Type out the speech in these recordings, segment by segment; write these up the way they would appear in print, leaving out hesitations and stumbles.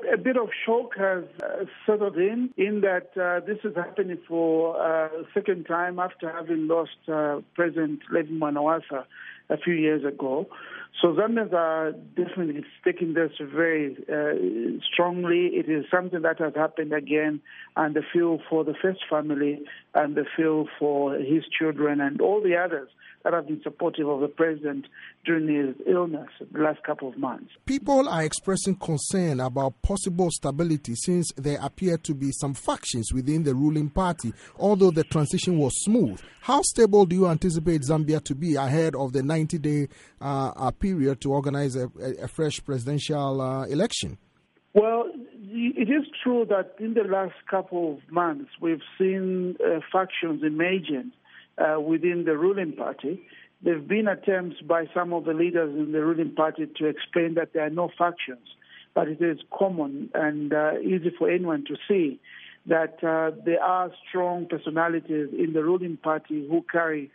A bit of shock has settled in that this is happening for a second time after having lost President Levi Mwanawasa a few years ago. So Zambians are definitely taking this very strongly. It is something that has happened again, and the feel for the first family and the feel for his children and all the others that have been supportive of the president during his illness the last couple of months. People are expressing concern about possible stability since there appear to be some factions within the ruling party, although the transition was smooth. How stable do you anticipate Zambia to be ahead of the 90-day period to organize a fresh presidential election? Well, it is true that in the last couple of months we've seen factions emerging within the ruling party. There have been attempts by some of the leaders in the ruling party to explain that there are no factions, but it is common and easy for anyone to see that there are strong personalities in the ruling party who carry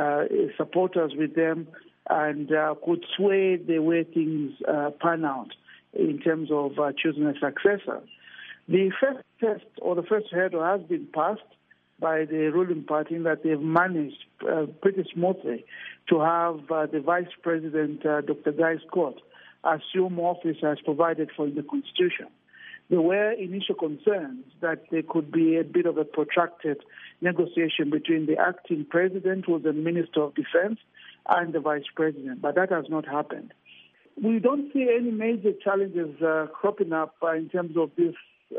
supporters with them and could sway the way things pan out in terms of choosing a successor. The first test or the first hurdle has been passed by the ruling party in that they've managed pretty smoothly to have the Vice President, Dr. Guy Scott, assume office as provided for in the Constitution. There were initial concerns that there could be a bit of a protracted negotiation between the acting president, who was the Minister of Defense, and the Vice President, but that has not happened. We don't see any major challenges cropping up in terms of this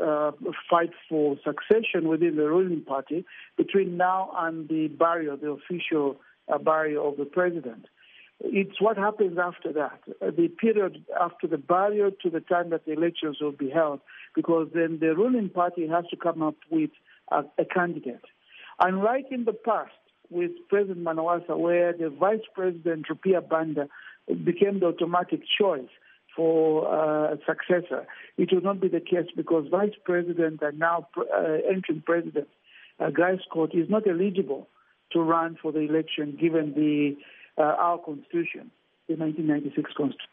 fight for succession within the ruling party between now and the barrier, the official barrier of the president. It's what happens after that, the period after the barrier to the time that the elections will be held, because then the ruling party has to come up with a candidate. Unlike in the past with President Mwanawasa, where the Vice President, Rupiah Banda, became the automatic choice for a successor, it will not be the case because Vice President and now entering President Guy Scott is not eligible to run for the election given our Constitution, the 1996 Constitution.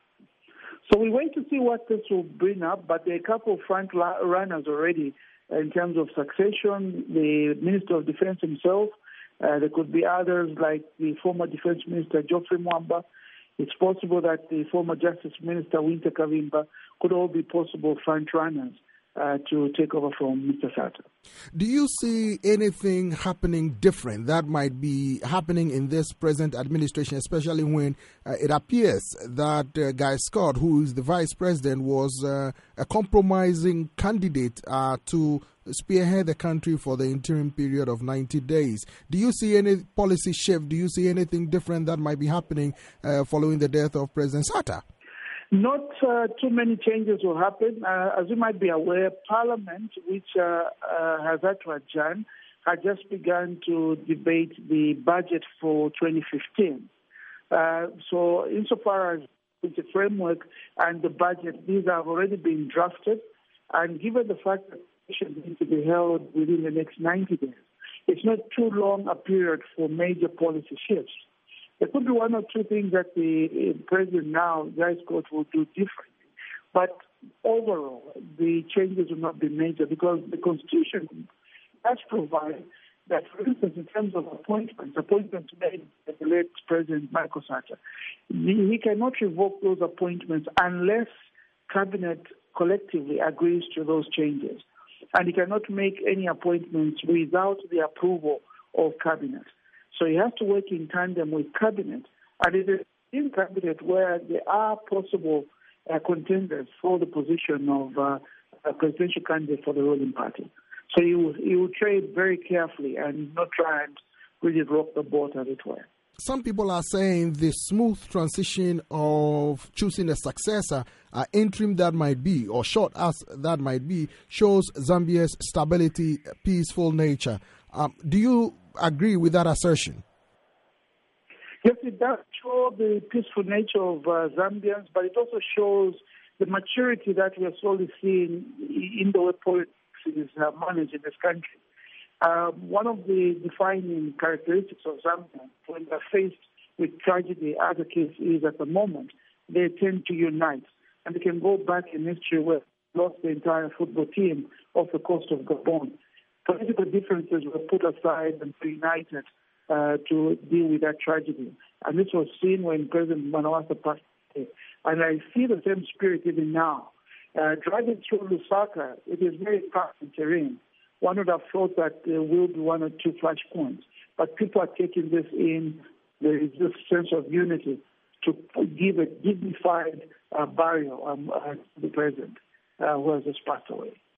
So we wait to see what this will bring up, but there are a couple of front runners already in terms of succession. The Minister of Defense himself, there could be others like the former Defense Minister Geoffrey Mwamba. It's possible that the former Justice Minister Winter Kavimba could all be possible front runners to take over from Mr. Sata. Do you see anything happening different that might be happening in this present administration, especially when it appears that Guy Scott, who is the vice president, was a compromising candidate to spearhead the country for the interim period of 90 days? Do you see any policy shift? Do you see anything different that might be happening following the death of President Sata? Not too many changes will happen. As you might be aware, Parliament, which has had to adjourn, had just begun to debate the budget for 2015. So insofar as the framework and the budget, these have already been drafted. And given the fact that elections need to be held within the next 90 days, it's not too long a period for major policy shifts. There could be one or two things that the president now, Guy Scott, will do differently. But overall, the changes will not be major because the Constitution does provide that, for instance, in terms of appointments made by the late President Michael Sata, he cannot revoke those appointments unless Cabinet collectively agrees to those changes. And he cannot make any appointments without the approval of Cabinet. So he has to work in tandem with Cabinet, and it is in Cabinet where there are possible contenders for the position of a presidential candidate for the ruling party. So he will trade very carefully and not try and really rock the boat, as it were. Some people are saying the smooth transition of choosing a successor, interim that might be, or short as that might be, shows Zambia's stability, peaceful nature. Do you agree with that assertion? Yes, it does show the peaceful nature of Zambians, but it also shows the maturity that we are slowly seeing in the way politics is managed in this country. One of the defining characteristics of Zambians when they're faced with tragedy, as the case is at the moment, they tend to unite. And they can go back in history where lost the entire football team off the coast of Gabon. Political differences were put aside and reunited to deal with that tragedy. And this was seen when President Manasseh passed away. And I see the same spirit even now. Driving through Lusaka, it is very fast terrain. One would have thought that there will be one or two flashpoints. But people are taking this in. There is this sense of unity to give a dignified burial to the president who has just passed away.